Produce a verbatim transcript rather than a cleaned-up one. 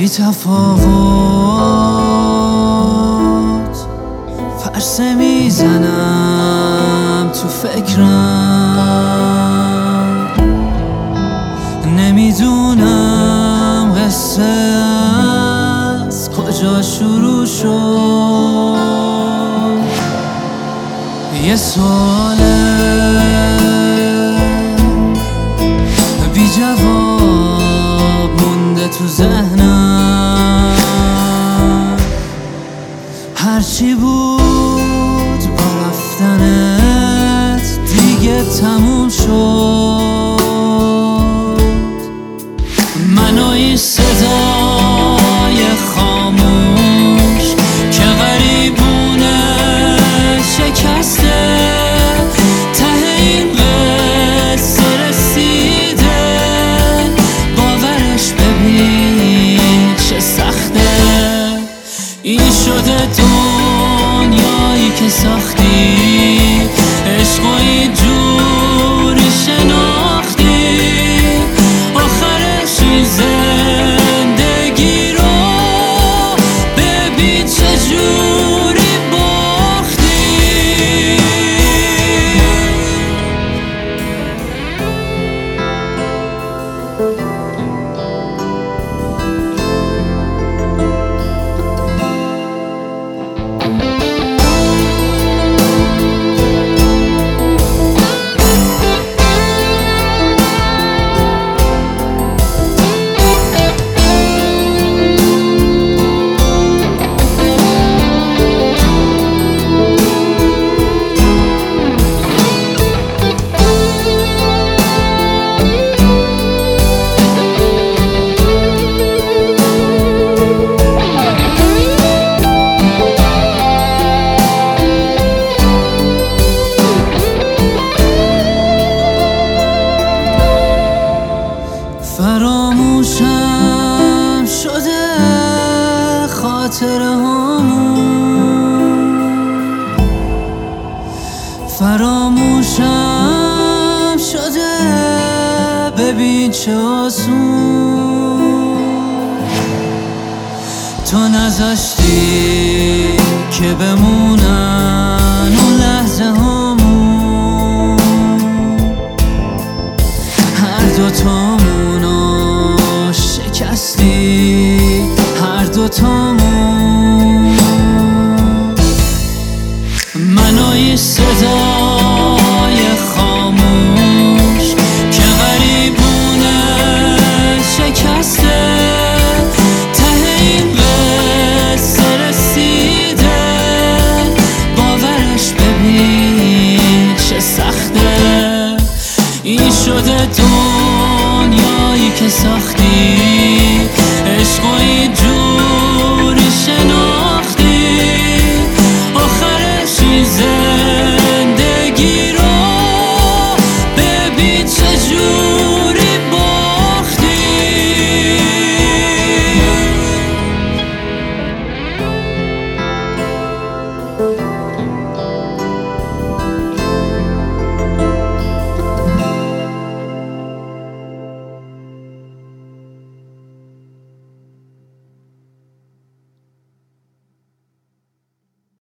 بی تفاوت پرسه میزنم تو فکرم، نمیدونم قصه از کجا شروع شد. یه سواله بی جواب مونده تو ذهنم، هرچی بود با رفتنت دیگه تموم شد. من و این صدای خاموش که غریبونه شکسته ته این قصه رسیده، باورش ببین چه سخته. این شده دنیایی که ساختی، عشق و این جوری شناختی، آخرش این زندگی رو ببین چجوری باختی. فراموشم شده خاطره هامون، فراموشم شده ببین چه آسون. تو نذاشتی که بمونن اون لحظه هامون، هر دوتامونو شکستی، هر دوتامون. من و این صدای خاموش که غریبونه شکسته ته این قصه رسیده، باورش ببین چه سخته. این شده دنیایی که ساختی،